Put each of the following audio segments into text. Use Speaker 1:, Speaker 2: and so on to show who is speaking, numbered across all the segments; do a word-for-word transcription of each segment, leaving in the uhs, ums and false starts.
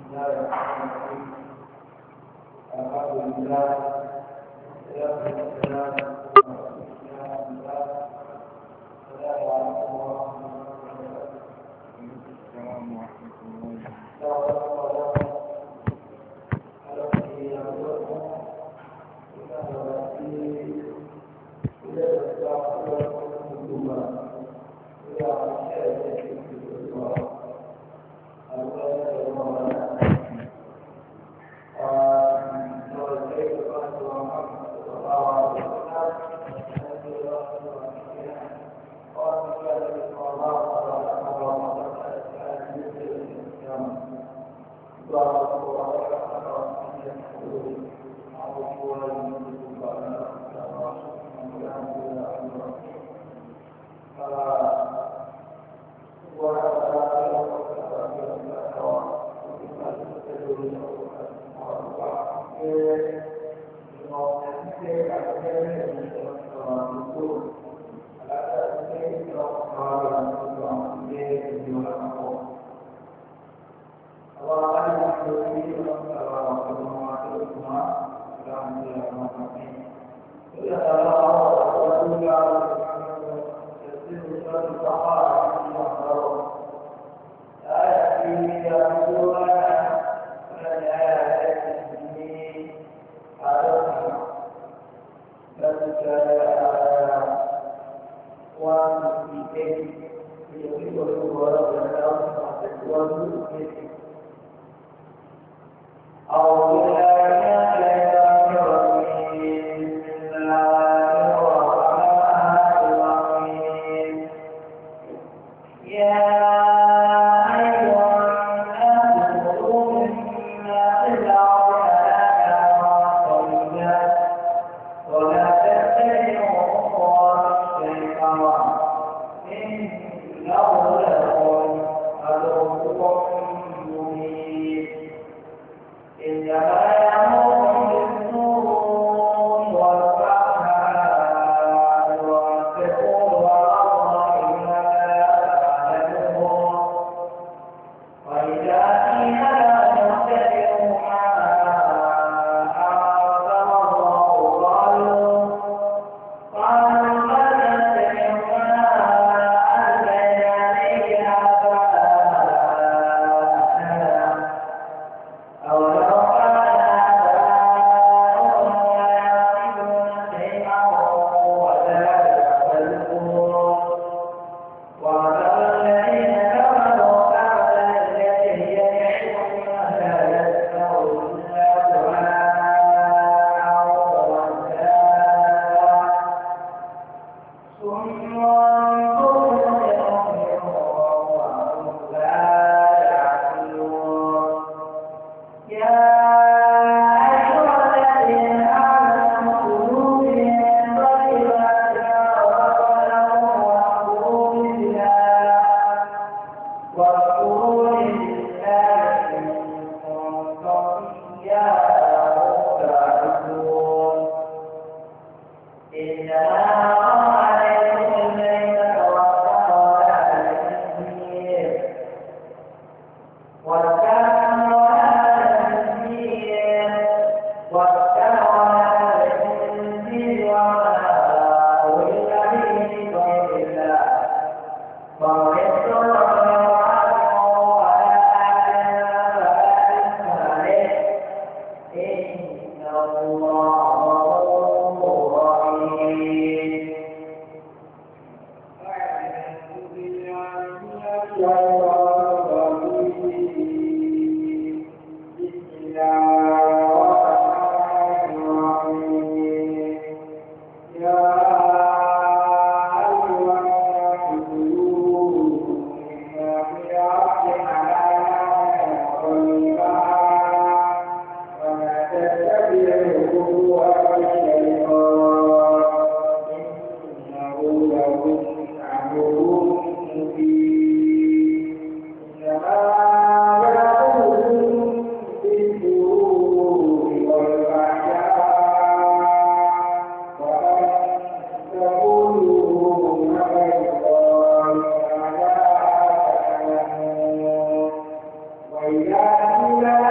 Speaker 1: وإذا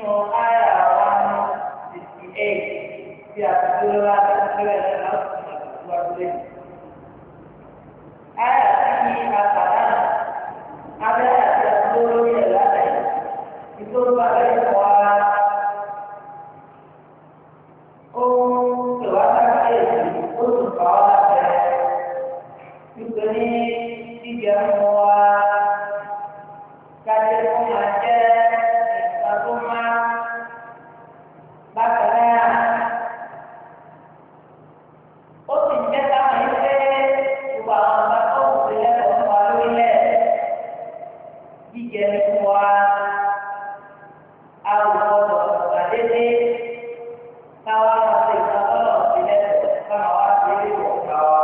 Speaker 1: nínú àyà one sixty eight tí a ti dúró láti ṣẹlẹ̀ láti ṣàtúnṣe lẹ́yìn. Àyà tí àkàrà abẹ́ àti àdúró yẹ̀ lálẹ́ ìtòrò abẹ́ ìwà ohun ìwádìí èyí ó tún kọ́ ọ́ láti rẹ̀ nítorí jíjẹ mọ́ wa kájẹ́ fún wa jẹ́ ìgbà tó máa bákan náà ó sì jẹ́ káwọn ilé gbogbo àwọn ọba tó wù sí lẹ́kọ̀ọ́ fún wa lórílẹ̀ jíjẹ fún wa àwùjọ ọ̀gbà dédé káwa máa ṣe ìtọ́lọ̀ sí lẹ́kọ̀ọ́ káwọn wá sí ilé ìwọ̀ káwa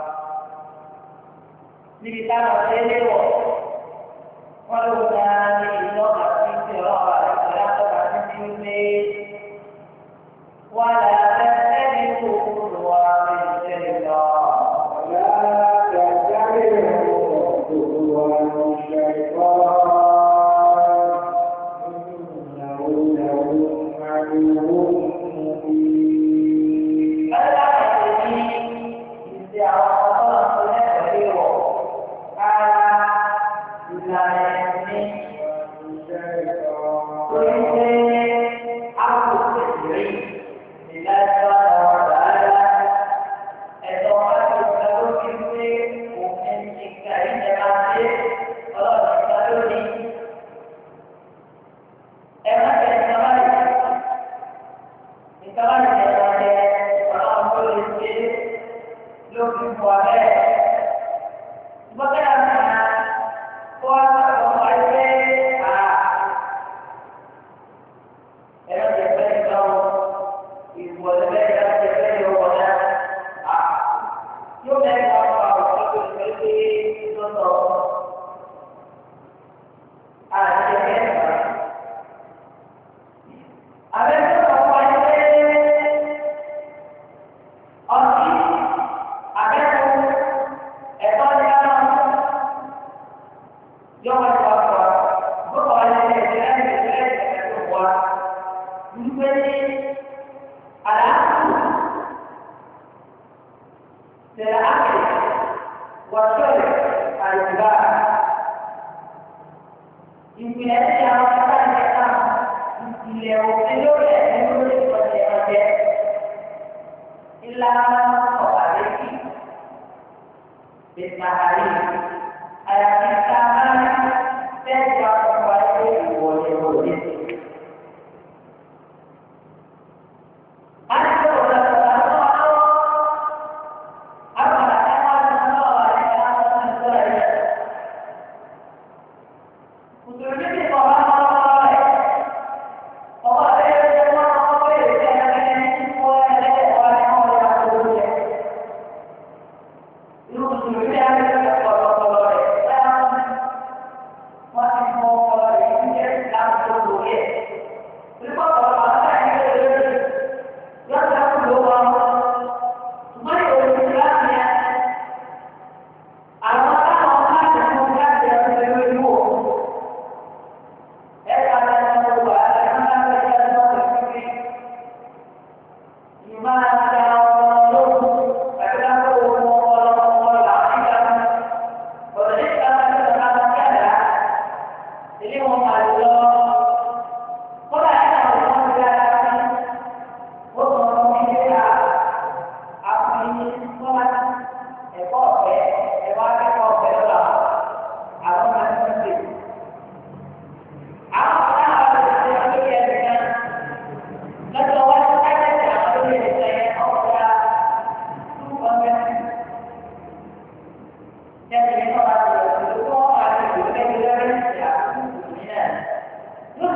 Speaker 1: níbi táwọn ṣe é léwọ̀ wọ́n ló ń ya ní ìlú ọ̀gá tí ti ọlọ́wọ́ àti ìlàtọ̀gá tí ti ń lé wọ́n lè fẹ́ ní kókó wá ní ìṣẹ̀lẹ̀ lọ.
Speaker 2: Ọ̀la kàjáde kókó wá ní ìṣẹ̀lẹ̀ lọ. Ìnáwó ìnáwó àríwó mú bí.
Speaker 1: Bẹ́ẹ̀ láti ṣe ní ìṣe àwọn ọmọ tó lẹ́kọ̀ọ́ léwọ̀ kára ìlànà ẹ̀mí torí pé àwọn òṣèlú ìdájọ́ àwọn ọ̀dàlá ẹ̀tọ́ láti ọ̀gá ló fi pé òfin ìka ìjẹba ṣe ọlọ́run ìka lónìí. Ẹ má jẹ ìjọba yìí ìjọba yìí ẹ̀rọ jẹ ọlọ́run tó lè ṣe ló fi fọ abẹ́. Bọ́kẹ́ àná kó wá sọ̀rọ̀ wá pé à ẹ̀rọ jẹ bẹ́ẹ̀ lọ́wọ́ ìwọlé bẹ́ẹ̀ yọ jẹ bẹ́ẹ̀ yọ wọlé à yóò bẹ́ẹ̀ lọ fà wọ́n tó lè pé lọ́tọ̀ àti ẹ̀kẹ́ ìgbà. Àbẹ̀tẹ̀ sọ̀rọ̀ wá pé ọtí àbẹ̀tẹ̀ ẹ̀tọ́ ní ká lọ́wọ́. Yọ̀wọ̀ ìwà kọ̀ gbọ́dọ̀ wáyé ní ẹ̀jẹ̀ láti lè tẹ̀lé ẹ̀jẹ̀ tó wá. Nígbà tí àlàáfíà tẹ̀lé àkè wà sọ̀rọ̀ àìsíbá. Ìpìlẹ̀ tí àwọn ọ̀gá ìjẹta ìpìlẹ̀ òfin lórí ẹ̀sìn lórí ìtọ́jú ọ̀jẹ̀ ìlànà ọ̀gá lẹ́kì ìtàhàrí. Àyàfi ká máa ń tẹ́jú àkọ́kọ́ ayé ìwọlé wọlé. A ti sọ̀rọ̀ lọ́wọ́ àwọn àwọn àwọn àtàwọn àtàwọn àti àwọn ọmọ ìṣọ́ra yẹn. Mùsùlùmí ti kọ̀ wá lọ́wọ́ rẹ̀. Ọkọ̀ rẹ̀ ṣe wọ́n kọ́ pé ìṣẹ́ ẹgbẹ́ ní fún ẹlẹ́dẹ̀ẹ́ wá ní wọ́n yà kó lóye. Irú mùsùlùmí á lè ṣe ọ̀pọ̀lọpọ̀ rẹ̀. Wọ́n ti mọ ọ̀rọ̀ rẹ̀ ní jẹ́ láti tó lórí ẹ̀. Nípa ọ̀rọ̀ àwọn ẹ̀yìn lè lórí yọ̀ọ̀dà kú ló wà wọ́n. Ṣùgbọ́n ìròyìn ti láti yẹn. Àwọn táwọn láti mú láti ẹ̀rọ lórí wò. Ẹ̀ka lẹ́nu wà láti máa ń bẹ̀rẹ̀ lọ́wọ́ ìfúnni. Ìmọ̀ àti àwọn ọmọ lóòrùn àti láti owó ọlọ́mọ ọlọ́mọ àti ọ̀rọ̀ nípa láti ọ̀gá kẹ́lá. Ilé wọn máa lọ. Kọ́lá ẹ̀ka àwọn ọmọ ìgbà láti ó sọ ọmọ ìgbà àfihàn kọ́lá ẹ̀kọ́ ọ̀fẹ́ ẹ̀wá akẹ́kọ̀ọ́ ọ̀fẹ́ lọ́la àwọn ọmọ ẹ̀kọ́ ṣe. Àwọn ọ̀gá àwọn ọ̀dọ́ ṣe lórí ẹ̀sìn náà. Lọ́jọ́ wájú kájẹ́sì àwọn lórí ẹ̀sìn yẹn ọ̀gá two hundred. Jẹ́sìn ní kọ́lá ti lọ sí lóko wọn máa ti lò lẹ́yìn lọ́rẹ́ ìṣẹ́ àkókò yìí náà. Yóò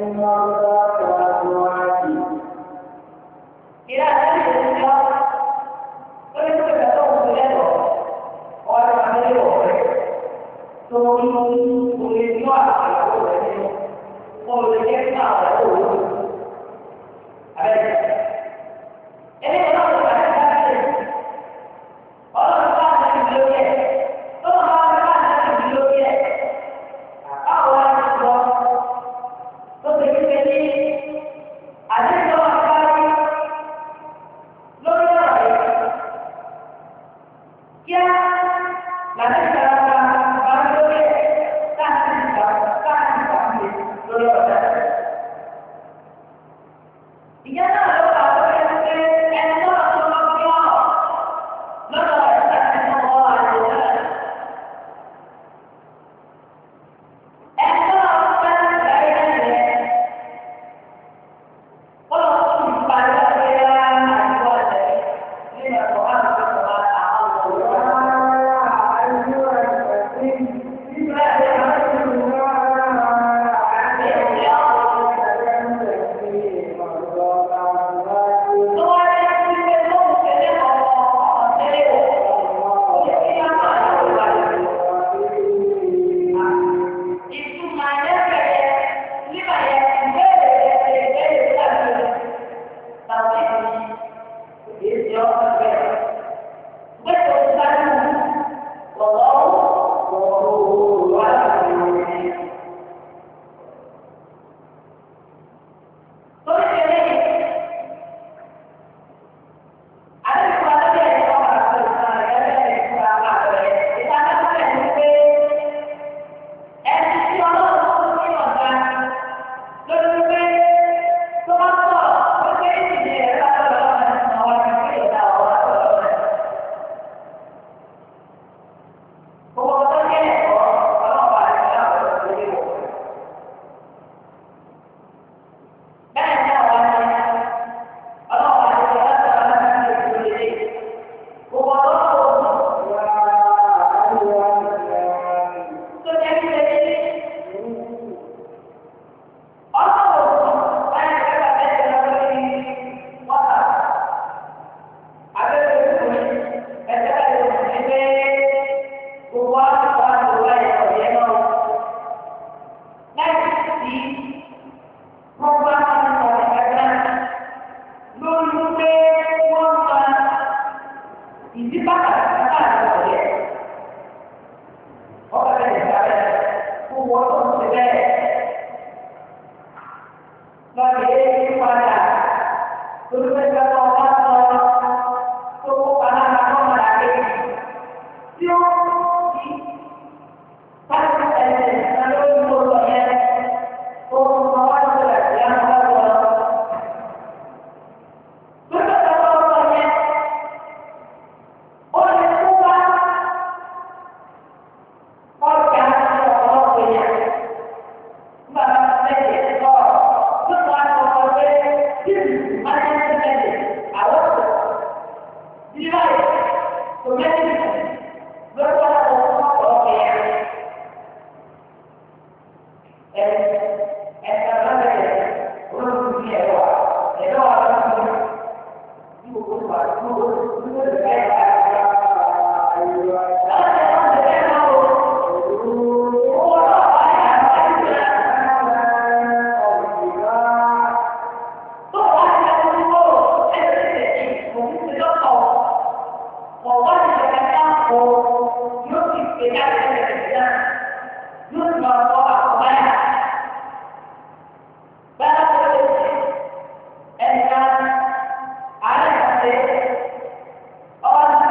Speaker 1: Orang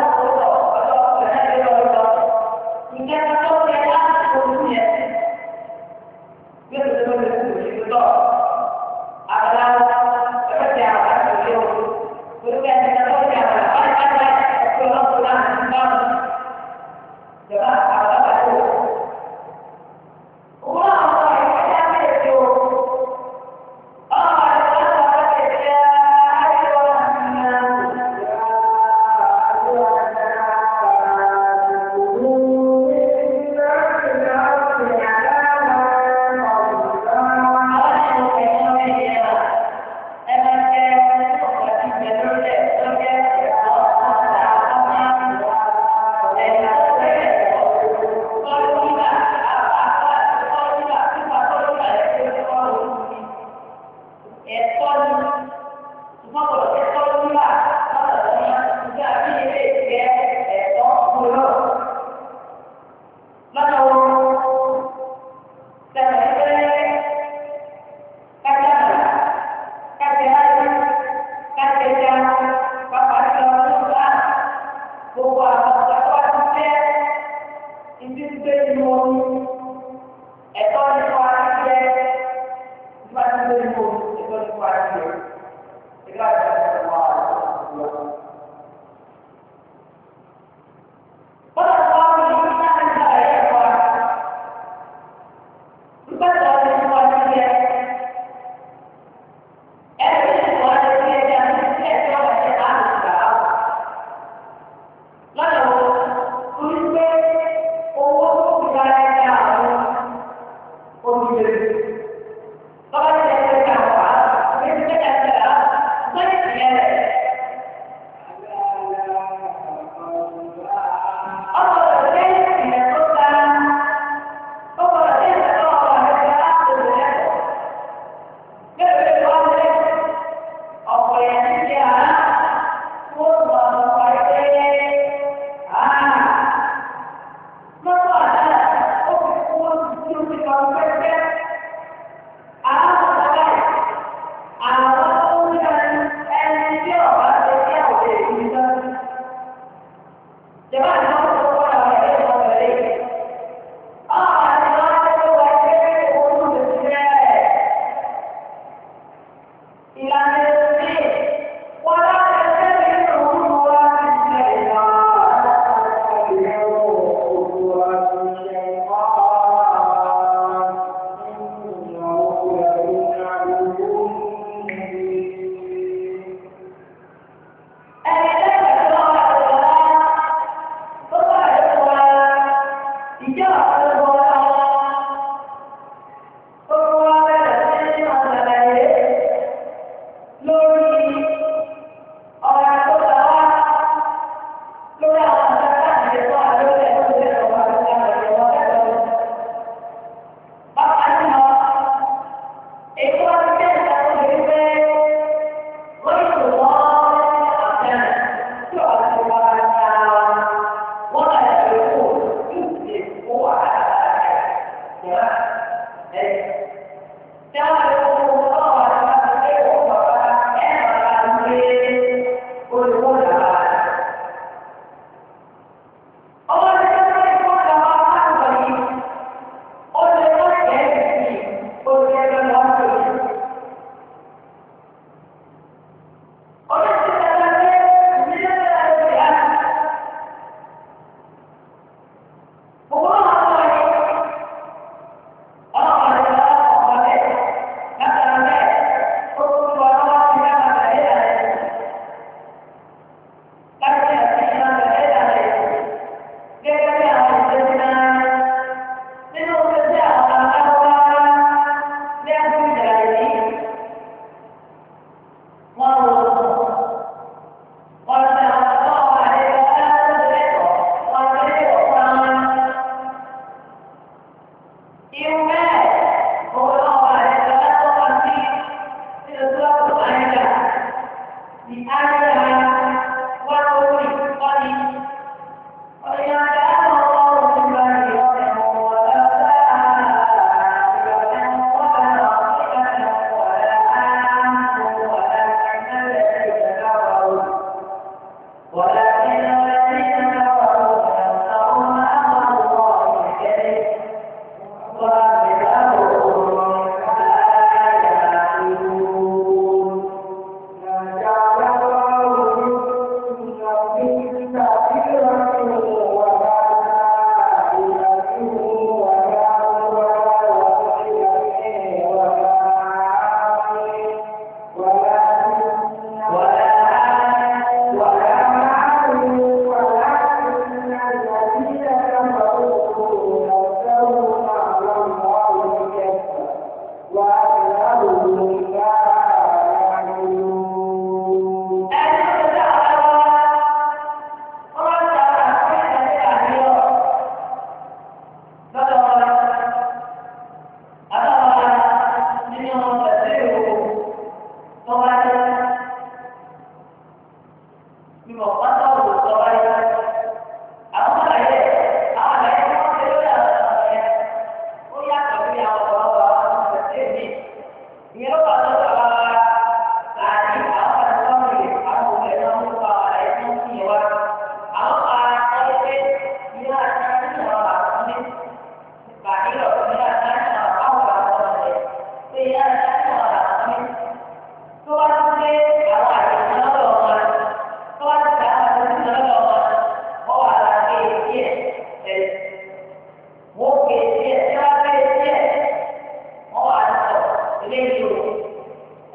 Speaker 1: Kalau dia tidak tahu, dia tidak tahu. Saya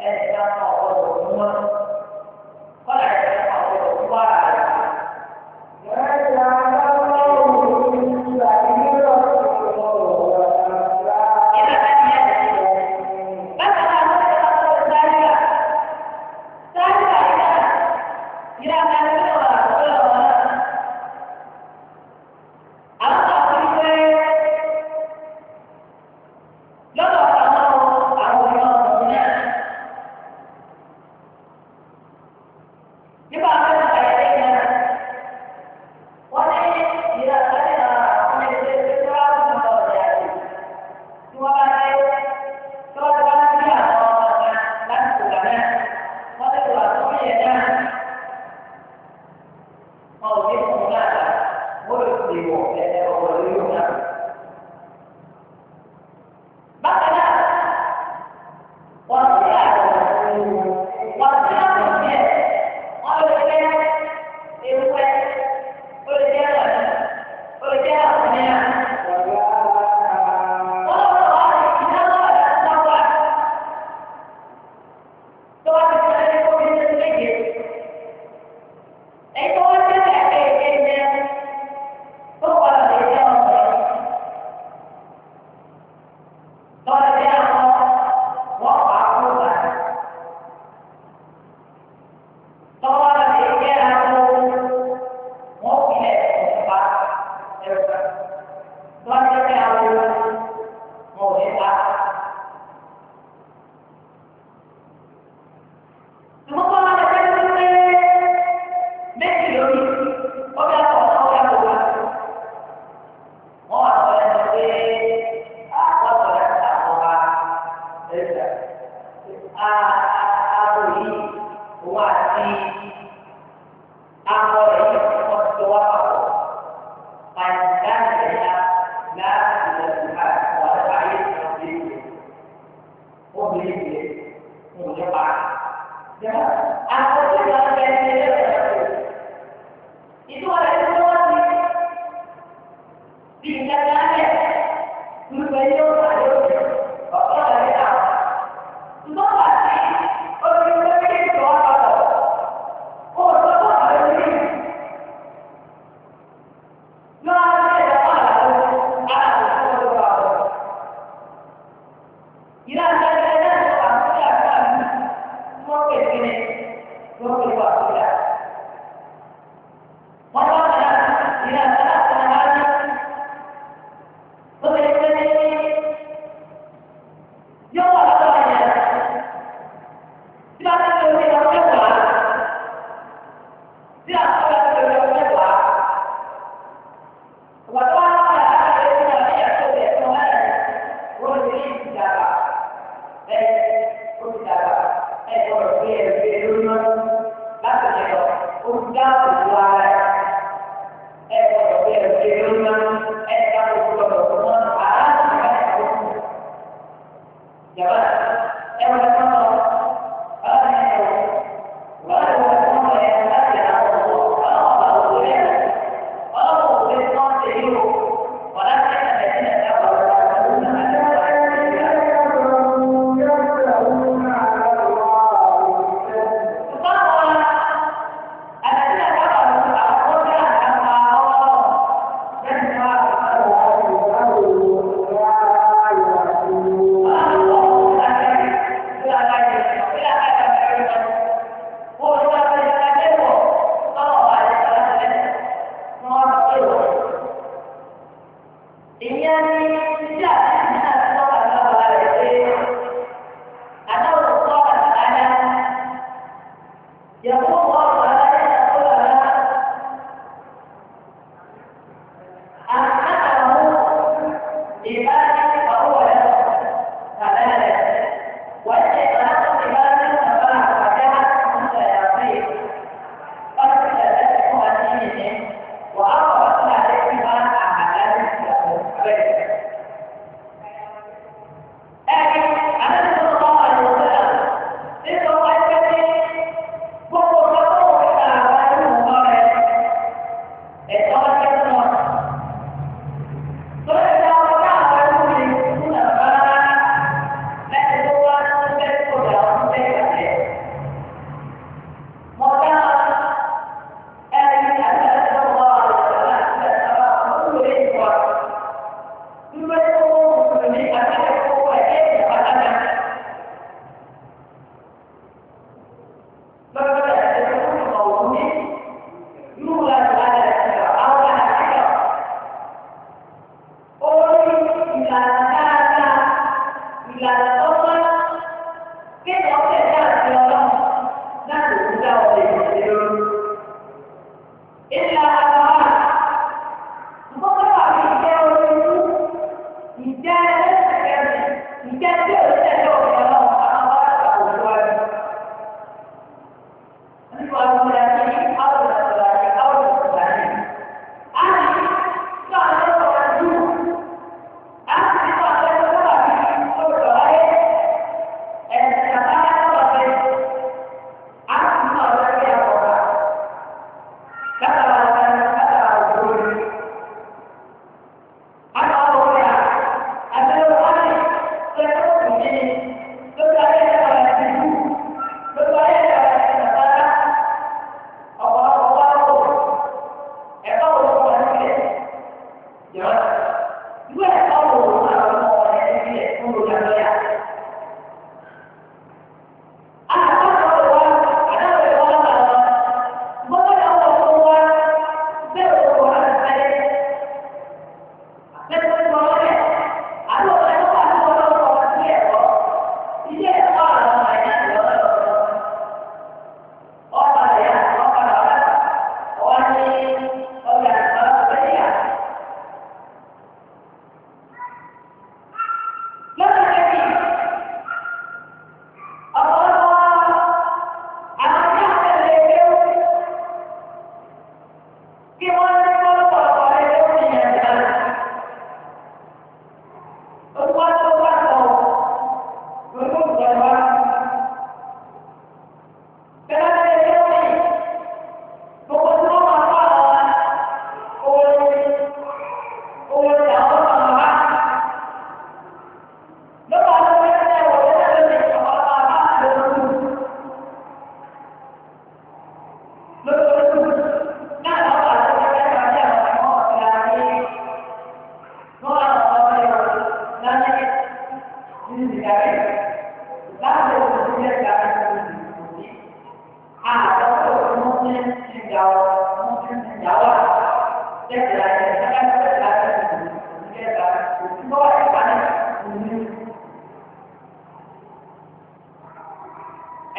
Speaker 1: وأنت خلقت عبادة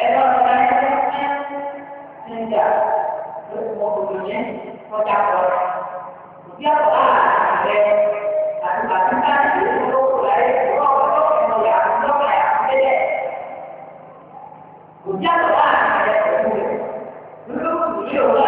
Speaker 1: ẹ̀rọ ìdájọ́ ní ìjà lórí ọkùnrin yẹn kọjá pọ̀ òbí àpò láàrin rẹ̀ àti bàtí káàdì ìlú olóko láyé ìwọ ọ̀dọ́ ìmọ̀lẹ̀ àtúntọ́kà àtúntẹ́lẹ̀ òbí àpò láàrin rẹ̀ pẹ̀lú rẹ̀ lórí òkùnrin yóò wá.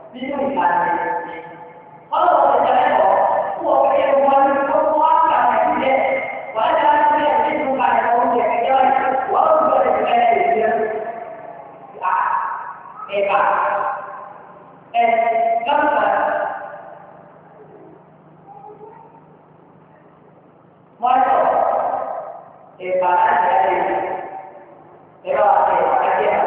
Speaker 1: nínú ìlànà ìrẹsì. Ọlọ́run ti jẹ́ ẹ̀kọ́ fún ọ̀pẹ ẹ̀rọ wọn ní ọkọ̀ wá sí àwọn ìpínlẹ̀. Wàá dá sí ẹ̀ nínú àìsàn oúnjẹ ẹ̀jẹ̀ wáyé. Wọ́n ń gbọ́ ìpínlẹ̀ ìrẹsì. Ẹ̀bà ẹ̀ lọ́sàn. Mọ́tò ẹ̀bà láti ẹ̀rọ ẹ̀rọ àti ẹ̀jẹ̀.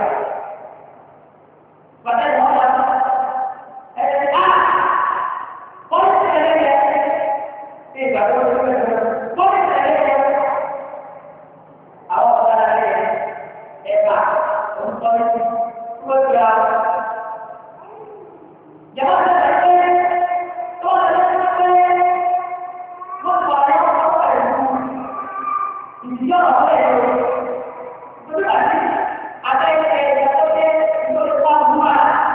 Speaker 1: Bàtà ìwọ̀n wà lọ. Ẹ̀sìn á bọ́ọ̀lù tẹ̀lé yẹ. Bí ìgbà tó ń tẹ̀lé yẹ. Bọ́ọ̀lù tẹ̀lé yẹ. Àwọn ọ̀gá rẹ̀ ẹ̀bà ń tọ́jú tó gba. Jàmbá tẹ̀lé pé tó ń tẹ̀lé pé wọ́n kọ̀ ọ́ lọ́wọ́ pẹ̀lú ìdíjọ́ ọ̀rẹ́ rẹ̀. Lórí àti àtẹ̀yẹ ẹ̀yẹ tó dé lórí pàmò wá.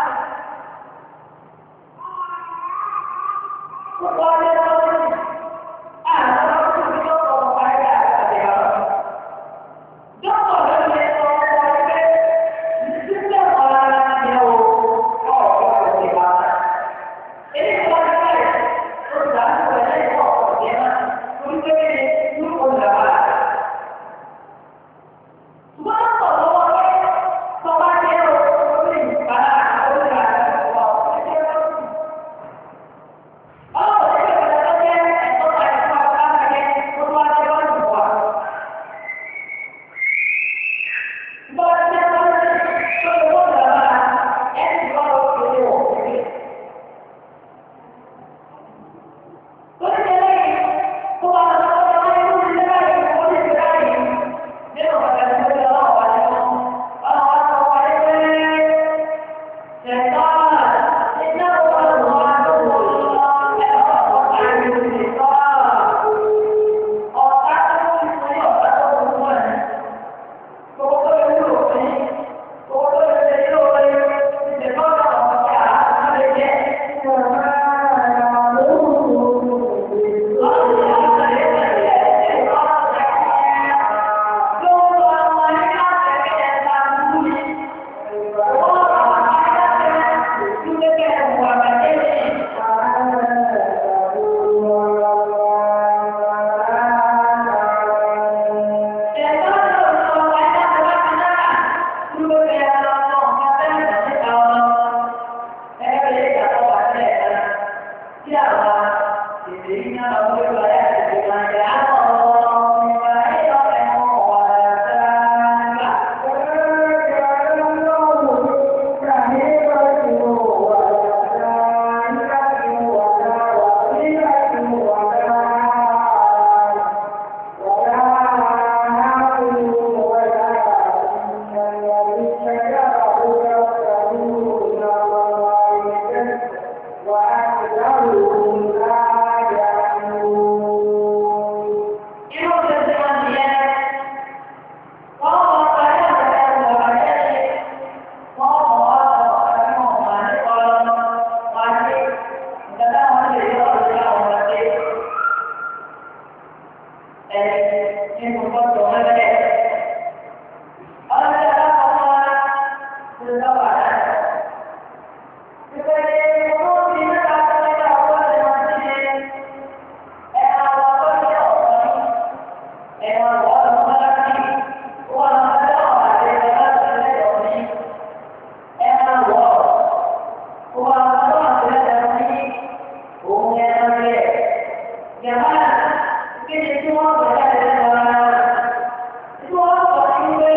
Speaker 1: Gbogbo ọdẹ lọ́wọ́ ní àwọn ọmọ tó ti lọ́kọ̀ ọ̀pá ẹ̀yà àti àwọn. Dọ́kọ̀ ló lè sọ ọkọ̀ ẹgbẹ́ ìdílé ọ̀la ni ó ọ̀pọ̀ òkè wá. Èyí tó wá ní báyìí ó gbà ń sọ ẹ̀yẹ́ ọ̀pọ̀ òkè náà torí pé kí ni ó lè wá. Ṣùgbọ́n ọ̀pọ̀ lọ́wọ́ pé tọ́ba jẹ́ orí ìbára orí àti ọ̀pọ̀ ẹ̀jẹ̀ lọ́sùn. Ọlọ́pàá ti bẹ̀rẹ̀ tó jẹ́ ẹ̀tọ́ àti ọ̀pọ̀ alágbẹ̀ẹ́ tó wá jẹ́ wọ́n jù wá. Bọ́lá ti jẹ́ wọ́n ti tó lè wọ́n lọ bá ẹni tó wọ́n lọ sí wọ̀ sí. Torí ti lẹ́yìn tó wà lọ́wọ́ tó wá ní kó ti lé báyìí kó ti lé báyìí nínú ọ̀gá tó ti lọ́wọ́ wá ní wọn. Ọlọ́wọ́ sọ wá ní pé ṣẹ̀tọ́ iná wọn lọ́wọ́ tó wọ̀ lọ́wọ́ ẹ̀rọ ọ̀gá ìlú ìtọ́. Ọ̀gá tó ń fún ọ̀gá tó ń fún ẹ̀. Gbogbo tó lè wúlò fún yín. Gbogbo tó lè ṣe yóò lé ìṣètọ́ ọ̀gá ọ̀gá àwọn lè jẹ́.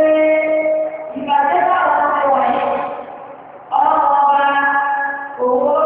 Speaker 1: Oh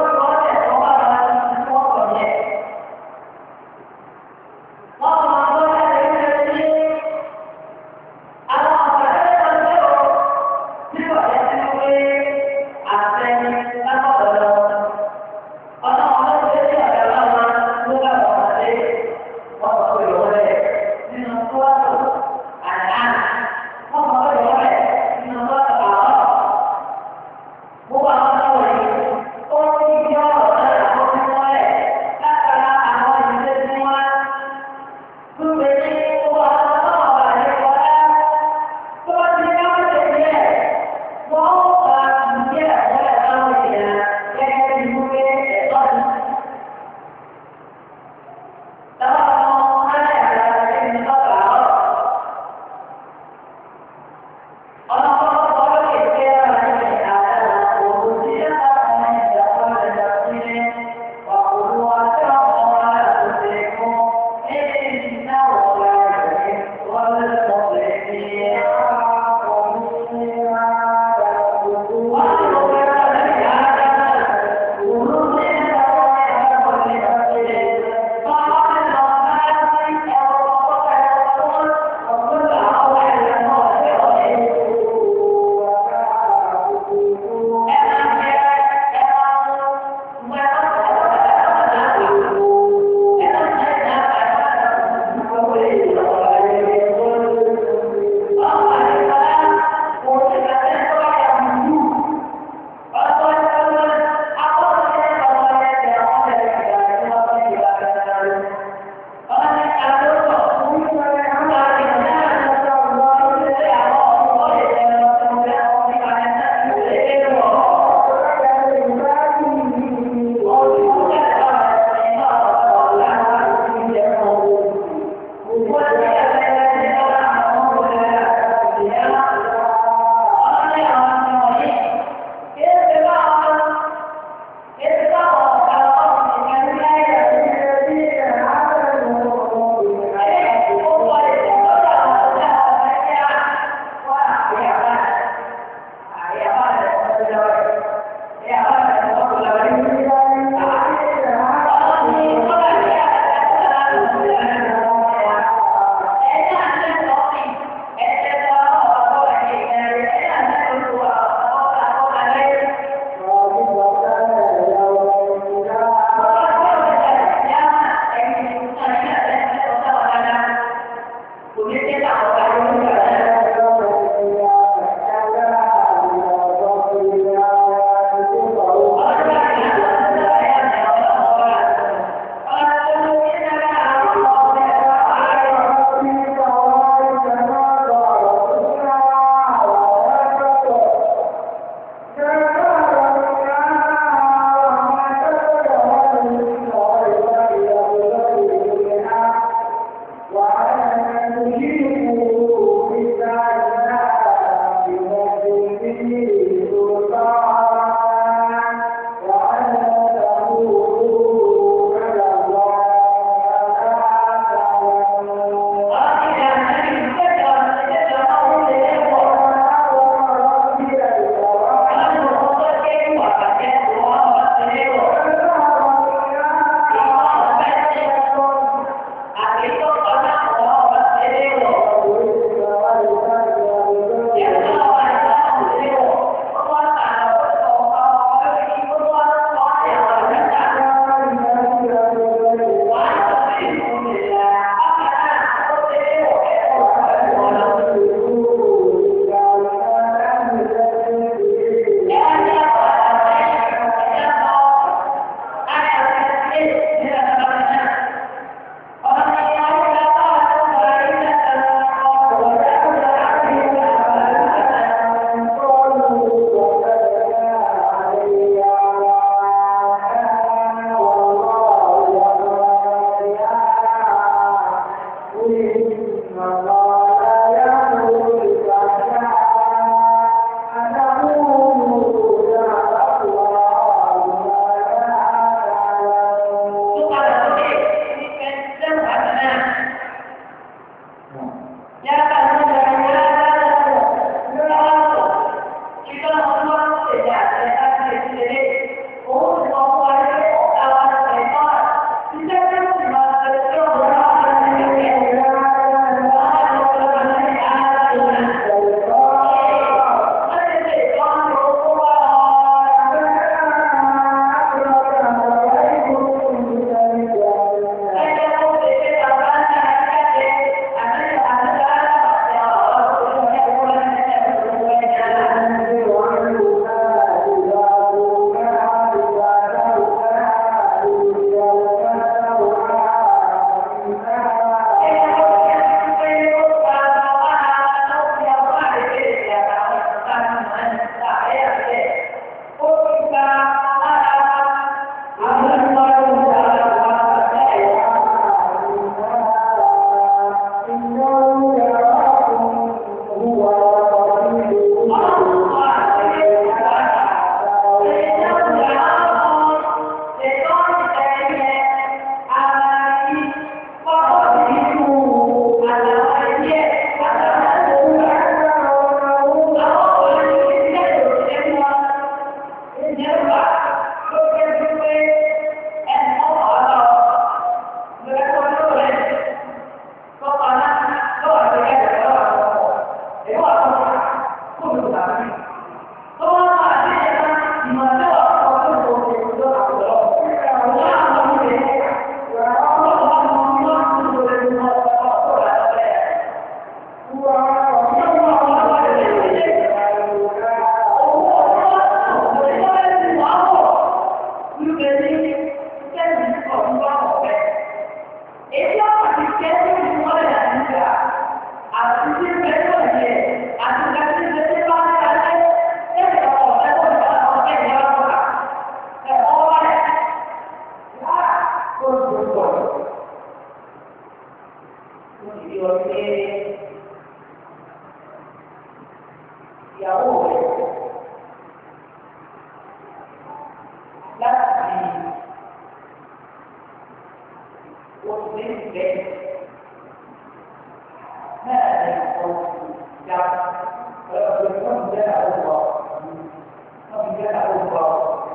Speaker 1: Kalau belum dia tak ubah, kalau dia tak ubah,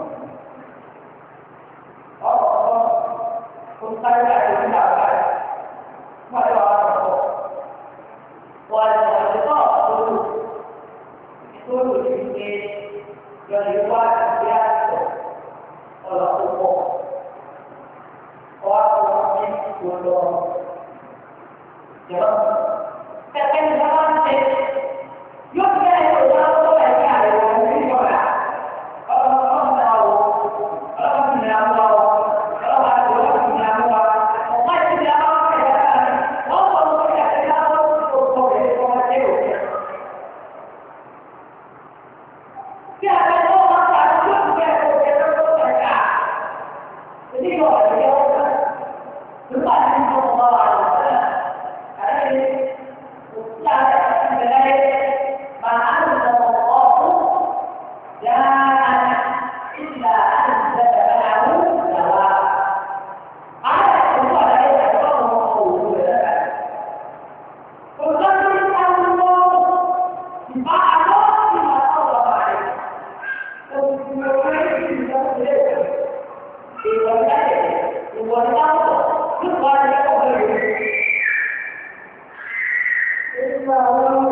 Speaker 1: Kung tayo ay pinagkakal, magawa ko. Wala na ito, tulog. Tulog, hindi yung iwan ang biyaso o lakupo. O ako ang tulong. Diba? Kaya kayo naman, yung kaya ito, wala ko ay kaya, hindi ko na. Kalau orang tahu, kalau tidak tahu, kalau ada orang tidak tahu, orang tidak tahu kerana, orang tidak tahu untuk berbuat itu. Siapa orang tahu dia berbuat apa? Jadi kalau dia lepas itu Allah, ada ini, ada sebenarnya mana Allah dan إلا أنزل معه دواء على الله لا يتفهم قوله لك وقد يسأل الله بعض ما أوضح عليه ويريد أن يقول في وجهه والأرض يقال له إنه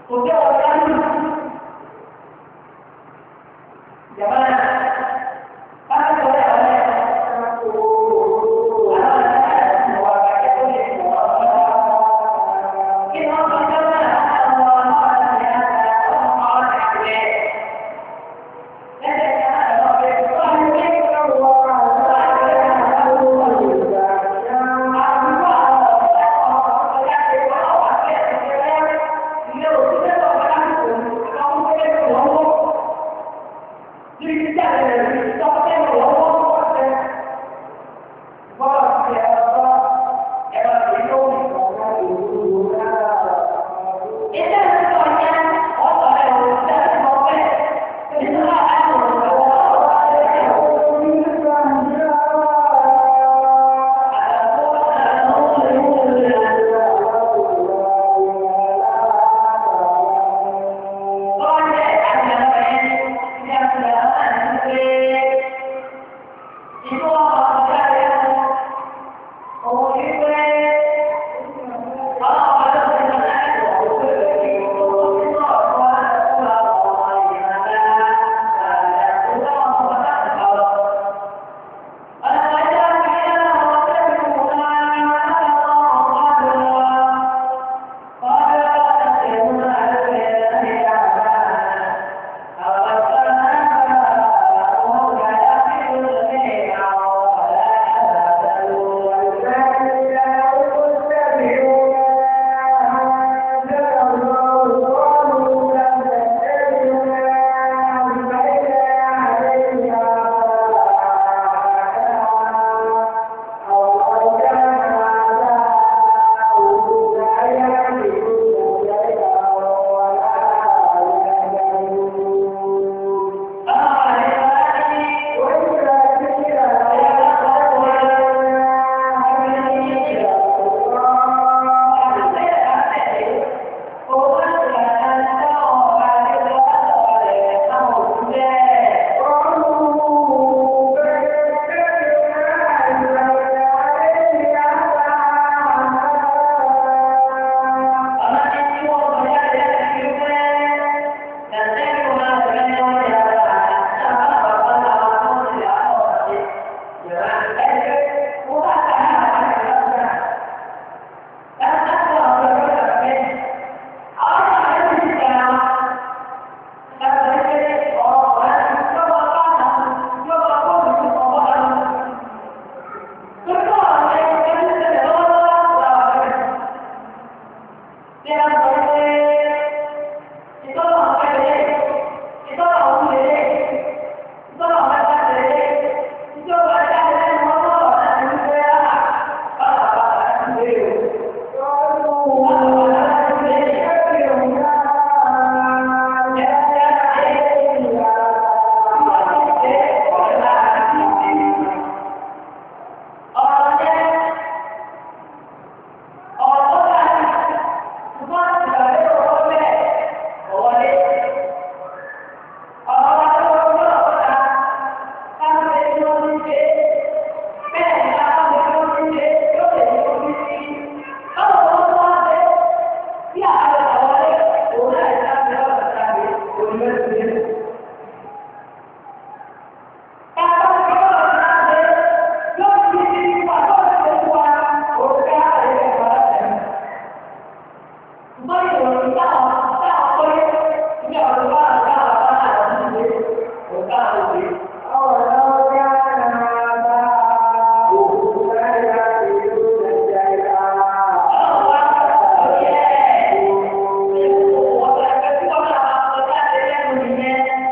Speaker 1: Thank you.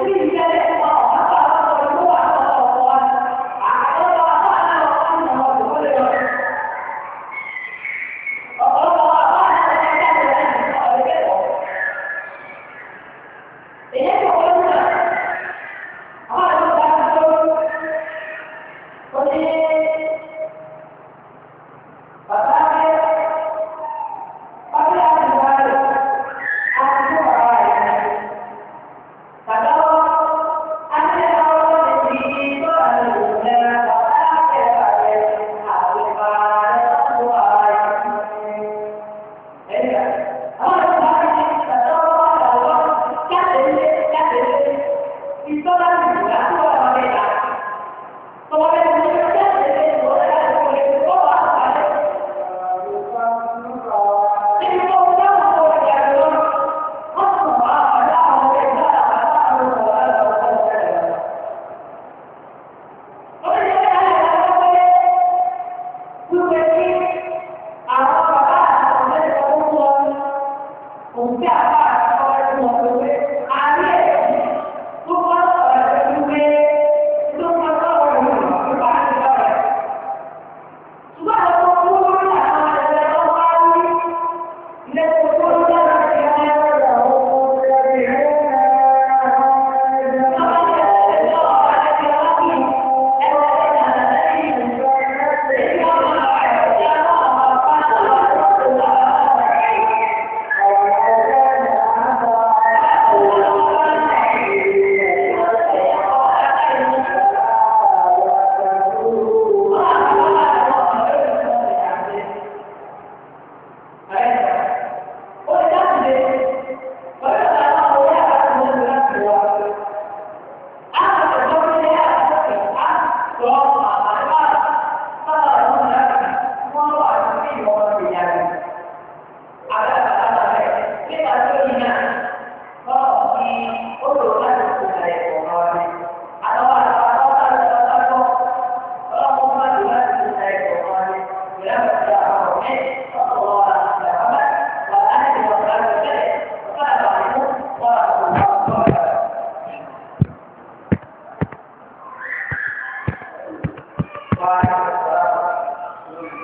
Speaker 1: Yeah.